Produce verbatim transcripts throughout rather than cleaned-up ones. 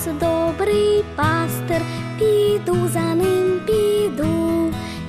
добрий пастир, піду за ним, піду.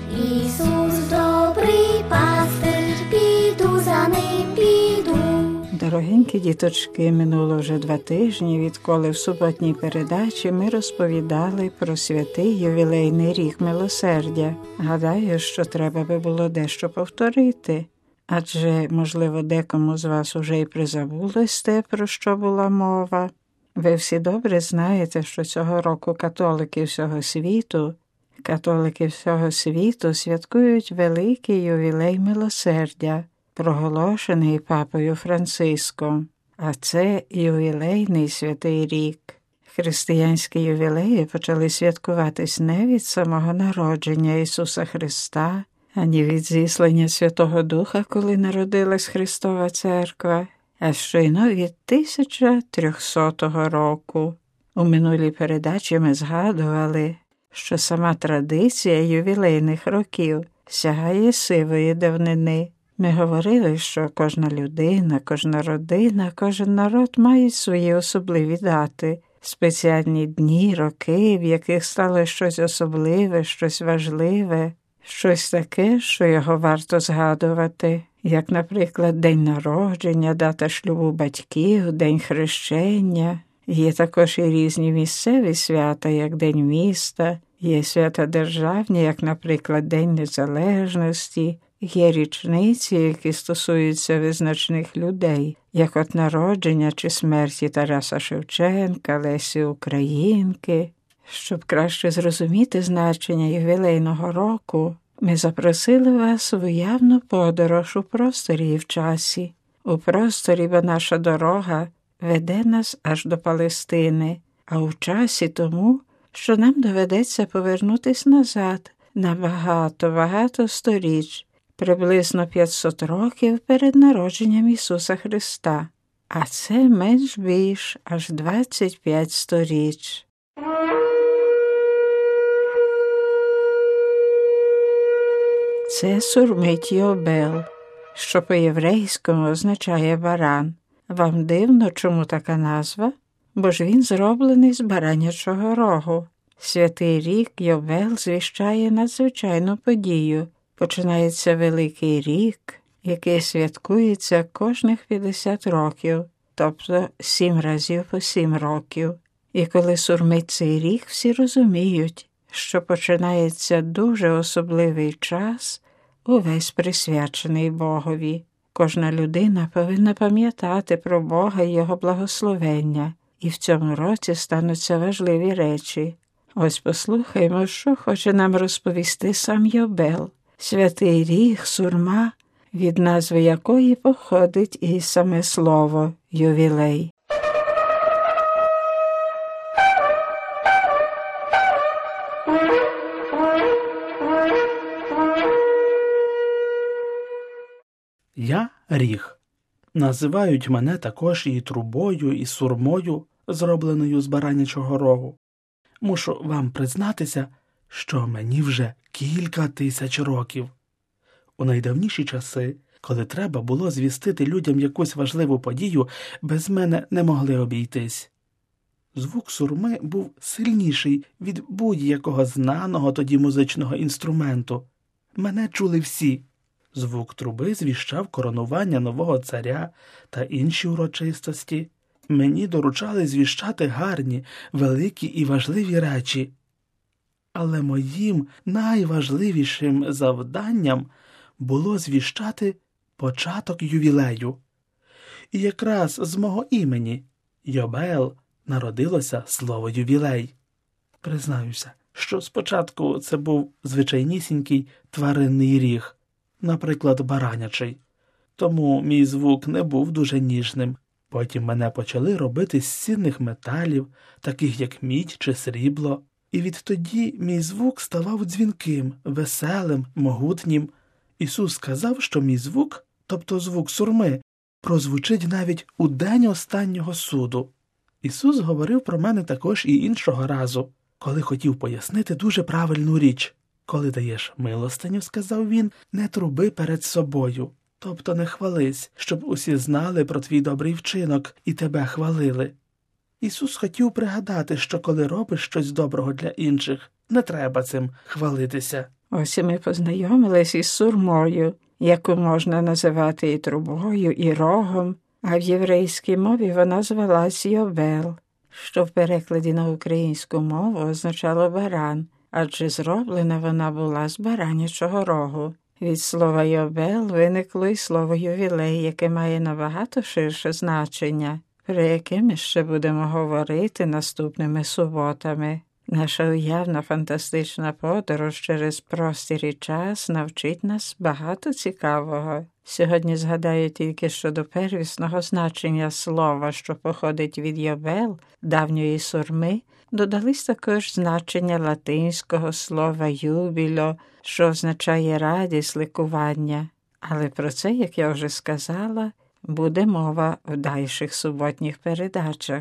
Ісус добрий пастир, піду за ним, піду. Дорогенькі діточки, минуло вже два тижні, відколи в суботній передачі ми розповідали про святий ювілейний рік милосердя. Гадаю, що треба би було дещо повторити. Адже, можливо, декому з вас уже й призабулось те, про що була мова. Ви всі добре знаєте, що цього року католики всього світу, католики всього світу святкують великий ювілей милосердя, проголошений папою Франциском. А це ювілейний святий рік. Християнські ювілеї почали святкуватись не від самого народження Ісуса Христа, ані від зіслання Святого Духа, коли народилась Христова Церква, а щойно від тисяча трьохсотого року. У минулій передачі ми згадували, що сама традиція ювілейних років сягає сивої давнини. Ми говорили, що кожна людина, кожна родина, кожен народ мають свої особливі дати, спеціальні дні, роки, в яких стало щось особливе, щось важливе, щось таке, що його варто згадувати, як, наприклад, день народження, дата шлюбу батьків, день хрещення. Є також і різні місцеві свята, як День міста, є свята державні, як, наприклад, День Незалежності, є річниці, які стосуються визначних людей, як от народження чи смерті Тараса Шевченка, Лесі Українки. Щоб краще зрозуміти значення ювілейного року, ми запросили вас в уявну подорож у просторі і в часі. У просторі, бо наша дорога веде нас аж до Палестини, а у часі тому, що нам доведеться повернутись назад на багато-багато сторіч, приблизно п'ятсот років перед народженням Ісуса Христа. А це менш більш аж двадцять п'ять сторіч. Це сурмить Йобел, що по-єврейському означає баран. Вам дивно, чому така назва? Бо ж він зроблений з баранячого рогу. Святий рік Йобел звіщає надзвичайну подію. Починається Великий рік, який святкується кожних п'ятдесят років, тобто сім разів по сім років. І коли сурмить цей рік, всі розуміють, що починається дуже особливий час, увесь присвячений Богові. Кожна людина повинна пам'ятати про Бога і Його благословення, і в цьому році стануться важливі речі. Ось послухаймо, що хоче нам розповісти сам Йобел. Святий рік, сурма, від назви якої походить і саме слово «ювілей». Я ріг. Називають мене також і трубою, і сурмою, зробленою з баранячого рогу. Мушу вам признатися, що мені вже кілька тисяч років. У найдавніші часи, коли треба було звістити людям якусь важливу подію, без мене не могли обійтись. Звук сурми був сильніший від будь-якого знаного тоді музичного інструменту. Мене чули всі. Звук труби звіщав коронування нового царя та інші урочистості. Мені доручали звіщати гарні, великі і важливі речі. Але моїм найважливішим завданням було звіщати початок ювілею. І якраз з мого імені, Йобел, народилося слово «ювілей». Признаюся, що спочатку це був звичайнісінький тваринний ріг, наприклад, баранячий. Тому мій звук не був дуже ніжним. Потім мене почали робити з цінних металів, таких як мідь чи срібло. І відтоді мій звук ставав дзвінким, веселим, могутнім. Ісус сказав, що мій звук, тобто звук сурми, прозвучить навіть у день останнього суду. Ісус говорив про мене також і іншого разу, коли хотів пояснити дуже правильну річ. Коли даєш милостиню, сказав він, не труби перед собою, тобто не хвались, щоб усі знали про твій добрий вчинок і тебе хвалили. Ісус хотів пригадати, що коли робиш щось доброго для інших, не треба цим хвалитися. Ось і ми познайомились із сурмою, яку можна називати і трубою, і рогом, а в єврейській мові вона звалась Йобел, що в перекладі на українську мову означало баран, адже зроблена вона була з баранячого рогу. Від слова Йобел виникло і слово ювілей, яке має набагато ширше значення, про яке ми ще будемо говорити наступними суботами. Наша уявна фантастична подорож через простір і час навчить нас багато цікавого. Сьогодні згадаю тільки щодо первісного значення слова, що походить від Йобел, давньої сурми, додались також значення латинського слова «юбіло», що означає радість, ликування. Але про це, як я вже сказала, буде мова в дальших суботніх передачах.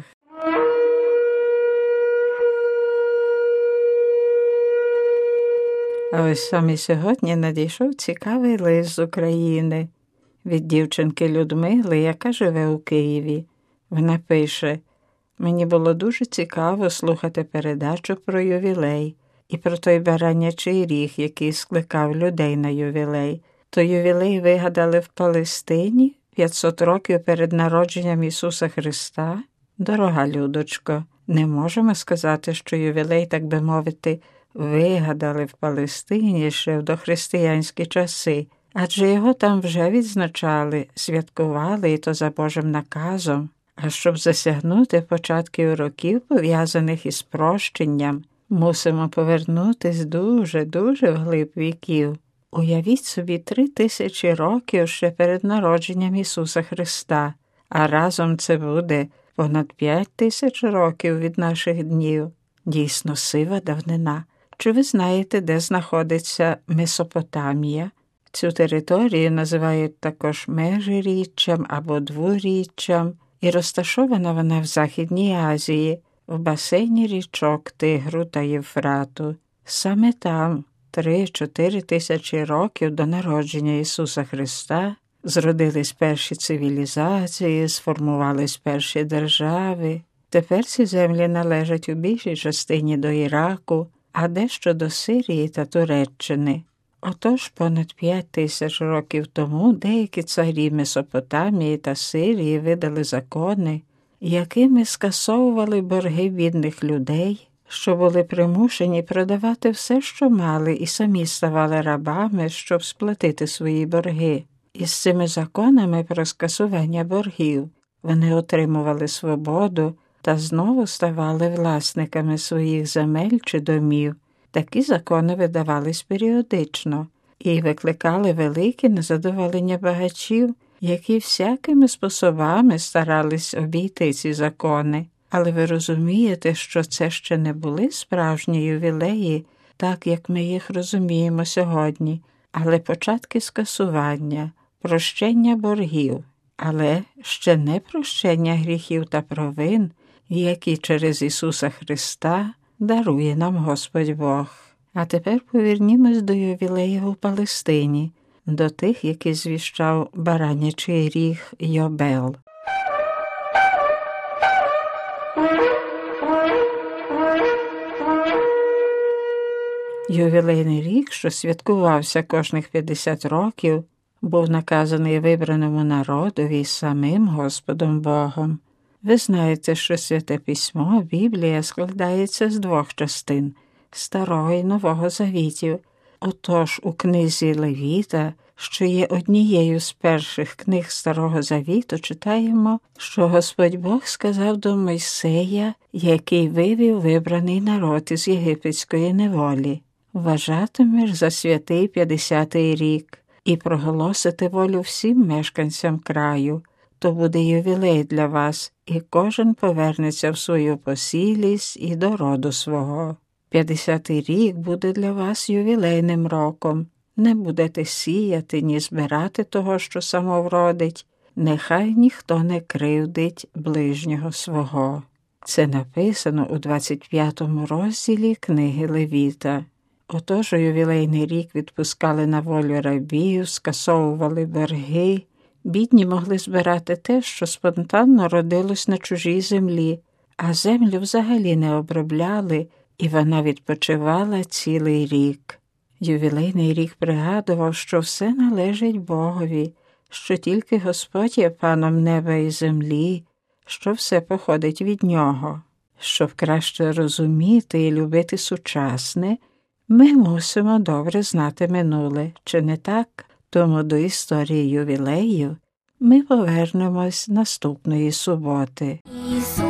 А ось саме сьогодні надійшов цікавий лист з України від дівчинки Людмили, яка живе у Києві. Вона пише: «Мені було дуже цікаво слухати передачу про ювілей і про той баранячий ріг, який скликав людей на ювілей. То ювілей вигадали в Палестині п'ятсот років перед народженням Ісуса Христа? Дорога Людочко, не можемо сказати, що ювілей, так би мовити, вигадали в Палестині ще в дохристиянські часи, адже його там вже відзначали, святкували, і то за Божим наказом. А щоб засягнути початків років, пов'язаних із прощенням, мусимо повернутись дуже-дуже вглиб віків. Уявіть собі три тисячі років ще перед народженням Ісуса Христа, а разом це буде понад п'ять тисяч років від наших днів. Дійсно сива давнина. Чи ви знаєте, де знаходиться Месопотамія? Цю територію називають також Межиріччям або Дворіччям, і розташована вона в Західній Азії, в басейні річок Тигру та Євфрату. Саме там, три-чотири тисячі років до народження Ісуса Христа, зродились перші цивілізації, сформувались перші держави. Тепер ці землі належать у більшій частині до Іраку, а дещо до Сирії та Туреччини. Отож, понад п'ять тисяч років тому деякі царі Месопотамії та Сирії видали закони, якими скасовували борги бідних людей, що були примушені продавати все, що мали, і самі ставали рабами, щоб сплатити свої борги. Із цими законами про скасування боргів вони отримували свободу та знову ставали власниками своїх земель чи домів. Такі закони видавались періодично і викликали велике незадоволення багачів, які всякими способами старались обійти ці закони. Але ви розумієте, що це ще не були справжні ювілеї, так як ми їх розуміємо сьогодні, але початки скасування, прощення боргів, але ще не прощення гріхів та провин, які через Ісуса Христа дарує нам Господь Бог. А тепер повернімось до ювілеїв у Палестині, до тих, які звіщав баранячий ріг Йобел. Ювілейний рік, що святкувався кожних п'ятдесят років, був наказаний вибраному народові самим Господом Богом. Ви знаєте, що Святе Письмо, Біблія, складається з двох частин – Старого і Нового Завітів. Отож, у книзі Левіта, що є однією з перших книг Старого Завіту, читаємо, що Господь Бог сказав до Мойсея, який вивів вибраний народ із єгипетської неволі: «Вважатимеш за святий п'ятдесятий рік і проголосити волю всім мешканцям краю. То буде ювілей для вас, і кожен повернеться в свою посілість і до роду свого. П'ятдесятий рік буде для вас ювілейним роком. Не будете сіяти, ні збирати того, що само вродить. Нехай ніхто не кривдить ближнього свого». Це написано у двадцять п'ятому розділі книги Левіта. Отож, у ювілейний рік відпускали на волю рабів, скасовували борги. Бідні могли збирати те, що спонтанно родилось на чужій землі, а землю взагалі не обробляли, і вона відпочивала цілий рік. Ювілейний рік пригадував, що все належить Богові, що тільки Господь є паном неба і землі, що все походить від Нього. Щоб краще розуміти і любити сучасне, ми мусимо добре знати минуле, чи не так? Тому до історії ювілею ми повернемось наступної суботи. Ісус